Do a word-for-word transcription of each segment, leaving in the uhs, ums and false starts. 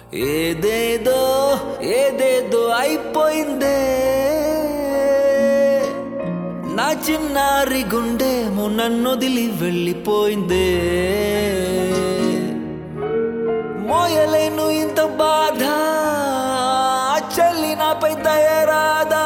ఏదేదో ఏదేదో అయిపోయిందే నా చిన్నారి గుండెమో నన్నొదిలి వెళ్ళిపోయిందే మోయలేను ఇంత బాధ చెల్లి నాపై దయరాదా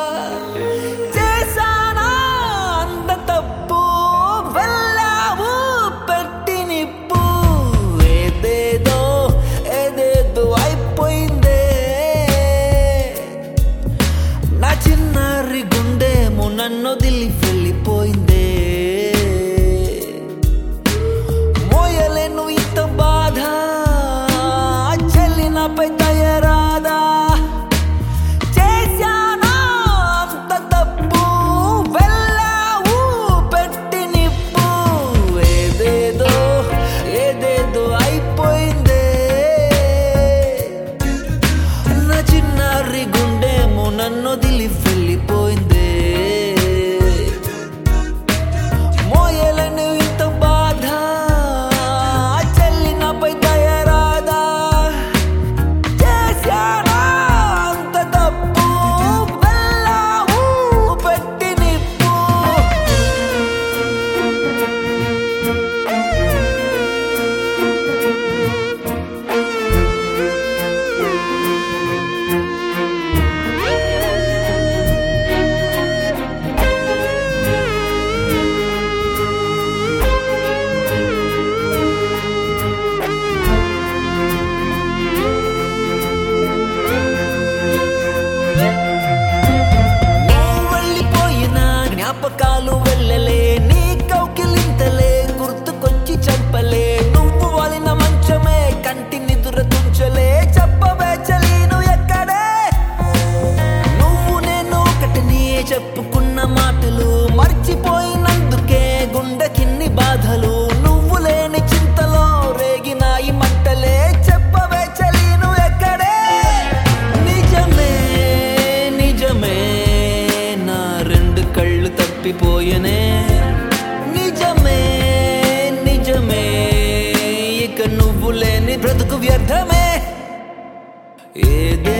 చేశానా అంత తప్పు వెళ్ళావు పెట్టి నిప్పు ఏదేదో ఏదేదో అయిపోయిందే నా చిన్నారి గుండెమో నన్నొదిలి వెళ్ళిపోయిందే మోయలేను ఇంత బాధ చెల్లి నాపై దయరాదా చేశానా అంత తప్పు వెళ్ళావు పెట్టి నిప్పు ఏదేదో ఏదేదో అయిపోయిందే నా చిన్నారి గుండెమో నన్నొదిలి వెళ్ళిపోయిందే మోయలేను ఇంత బాధ చెల్లి నాపై దయరాదా చేశానా అంత తప్పు వెళ్ళావు పెట్టి నిప్పు నువ్వు వెళ్ళిపోయిన జ్ఞాపకాలు వెళ్ళలే నీ కౌకిలింతలే గుర్తుకొచ్చి చంపలే నువ్వు వాలిన మంచమే కంటి నిదుర తుంచలే చెప్పవే చలీను ఎక్కడే నువ్వు నేను ఒకటిని చెప్పుకున్న మాటలు మర్చిపోయినందుకే గుండెకిన్ని బాధలు నువ్వు లేని చింతలో రేగినాయి మంటలే చెప్పవే చలీను ఎక్కడే నిజమే నిజమే నా రెండు కళ్ళు తప్పిపోయనే నిజమే నిజమే ఇక నువ్వు లేని బ్రతుకు వ్యర్థమే ఏదే